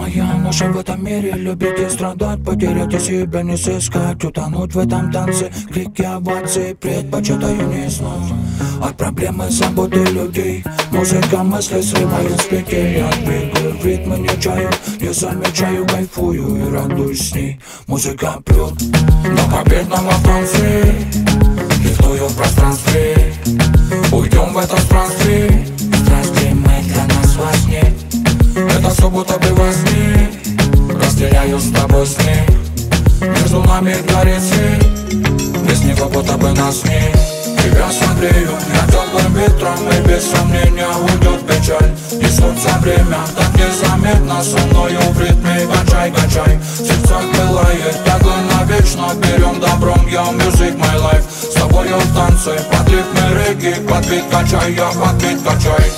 моя ноша в этом мире. Любить и страдать, потерять и себя не сыскать. Утонуть в этом танце, крики овации. Предпочитаю не знать от проблемы заботы людей. Музыка мысли срывает с петель. Я двигаю в ритме, не чаю, не замечаю, кайфую и радуюсь с ней. Музыка прет до победного танца. Летую в пространстве, уйдем в это странстве. Страсти мы для нас важнее. Это суббота при возне. Разделяю с тобой сны. Между нами горит свет. Без него будто бы нас нет. Тебя согрею я теплым ветром, и без сомнения уйдет печаль. Несутся время, так незаметно со мною в ритме. Качай, качай, в сердцах пылает огонь навечно. Берем добром, я music my life. С тобою в танце, под ритмы регги. Под бит качай, я под бит качай.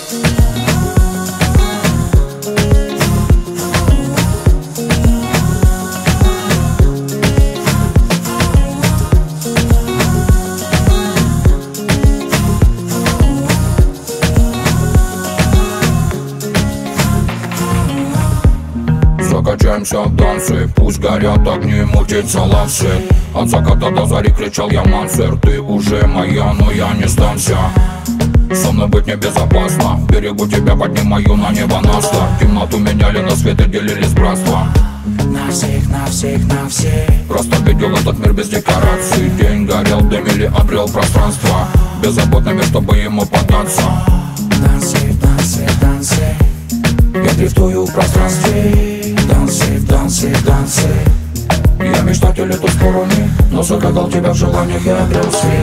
Закачаемся в танцы, пусть горят огни, мутится лавсет. От заката до зари кричал я мансер. Ты уже моя, но я не сдамся. Со мной быть небезопасно. Берегу тебя, поднимаю на небо на старт. Темноту меняли на свет и делились братство. На всех, на всех, на всех. Просто видел этот мир без декораций. День горел, дым или обрел пространство. Беззаботный мир, чтобы ему поддаться. Танцы, танцы, танцы. Я дрифтую в пространстве. Танцы, танцы, танцы. Я мечтатель эту стороны, но загадал тебя в желаниях и обрел свет.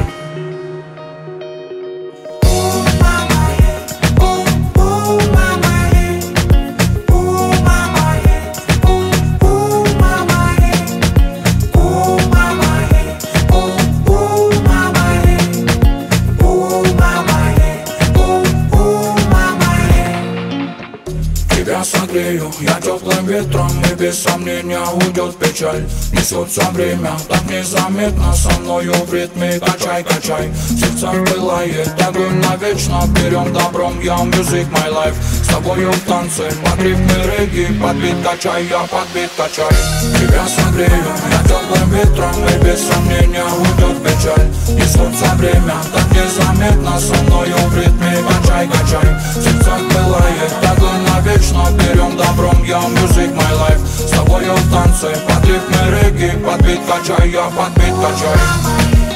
Тебя согрею я теплым ветром, и без сомнения уйдет печаль. Несется время, так незаметно со мною в ритме. Качай, качай, в сердцах пылает огонь навечно. Берем добром, я music my life. С тобою в танце, под ритмы регги. Под бит качай, я под бит качай. Тебя согрею я теплым ветром, и без сомнения уйдет печаль. Несется время, так незаметно со мною в ритме. Качай, качай, в сердцах пылает огонь навечно. Берем добром, я music my life. С тобою в танце, под ритмы регги. Под бит качай, я под бит качай.